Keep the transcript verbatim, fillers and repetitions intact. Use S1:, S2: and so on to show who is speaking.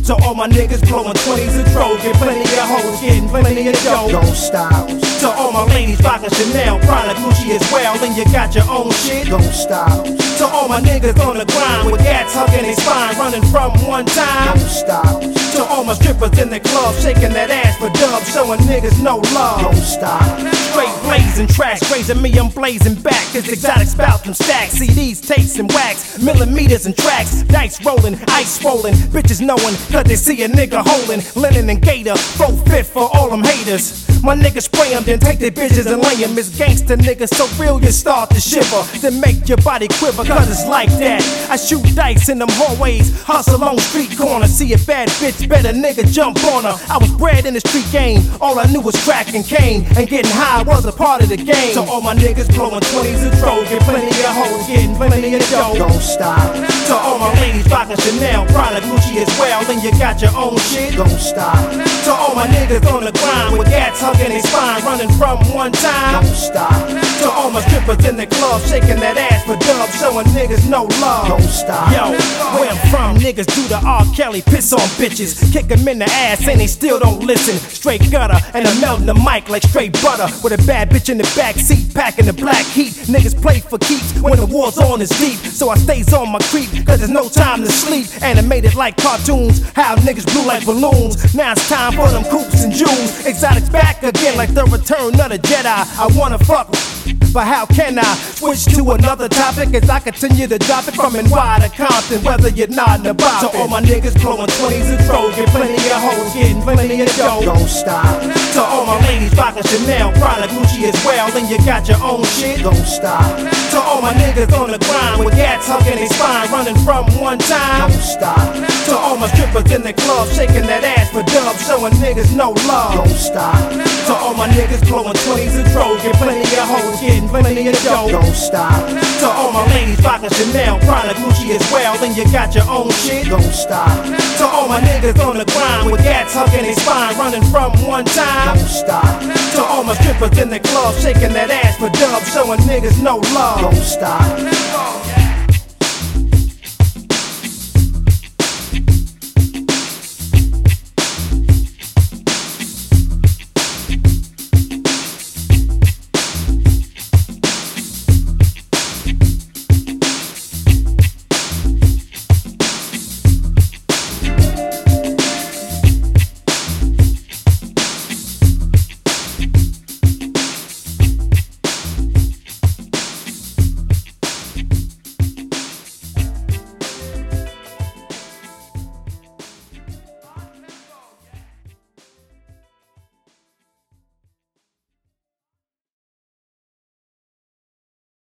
S1: To all my niggas blowing twenties and tro, get plenty of hoes, getting plenty of dough.
S2: Don't stop.
S1: To all my ladies rockin' Chanel, Prada, Gucci as well, and you got your own shit.
S2: Don't stop.
S1: To all my niggas on the grind with gats hugging their spine, running from one time.
S2: Don't stop.
S1: To all my strippers in the club, shaking that ass for dubs, showing niggas no love.
S2: Don't stop.
S1: Straight blazing tracks, raising me, I'm blazing back. Cause exotic spout them stacks, C Ds, tapes and wax, millimeters and tracks, dice rolling, ice rolling, bitches knowing, cause they see a nigga holding, linen and gator, throw fifth for all them haters. My niggas spray them, then take their bitches and lay them. It's gangsta niggas so real you start to shiver, then make your body quiver, cause it's like that. I shoot dice in them hallways, hustle on street corners, see a bad bitch, better nigga jump on her. I was bred in the street game, all I knew was crack and cane, and getting high was a part of the game. So all my niggas blowing twenties and tro, get plenty of hoes, getting plenty of dough.
S2: Don't stop.
S1: To all my ladies rockin' Chanel, Prada, Gucci as well, and you got your own shit.
S2: Don't stop.
S1: To all my niggas on the grind with gats hugging their spine, running from one time.
S2: Don't stop.
S1: To all my strippers in the club, shaking that ass for dubs, showing niggas no love.
S2: Don't stop.
S1: Yo, where I'm from, niggas do the R. Kelly, piss on bitches, kick them in the ass and they still don't listen. Straight gutter, and I'm melting the mic like straight butter, with a bad bitch in the back seat, packing the black heat. Niggas play for keeps when the war's on is deep, so I stays on my creep, cause there's no time to sleep. Animated like cartoons, how niggas blew like balloons. Now it's time for them coops and jewels. Exotics back again like the return of the Jedi. I wanna fuck, but how can I switch to another topic as I continue to drop it from N Y to Compton, whether you're nodding or bopping. To all my niggas blowing twenties and tro, get plenty of hoes, getting plenty of dough.
S2: Don't stop.
S1: To all my ladies rockin' Chanel, Prada, Gucci as well, and you got your own shit.
S2: Don't stop.
S1: To all my niggas on the grind with gats hugging their spine, running from one time.
S2: Don't stop.
S1: To all my strippers in the club, shaking that ass for dubs, showing niggas no love.
S2: Don't stop.
S1: To all my niggas blowing twenties and tro, get plenty of hoes, getting plenty of dough.
S2: Don't stop.
S1: To all my ladies rockin' Chanel, Prada, Gucci as well, and you got your own shit.
S2: Don't stop.
S1: To all my niggas on the grind with gats hugging their spine, running from one time.
S2: Don't stop.
S1: To all my strippers in the club, shaking that ass for dubs, showing niggas no love.
S2: Don't stop.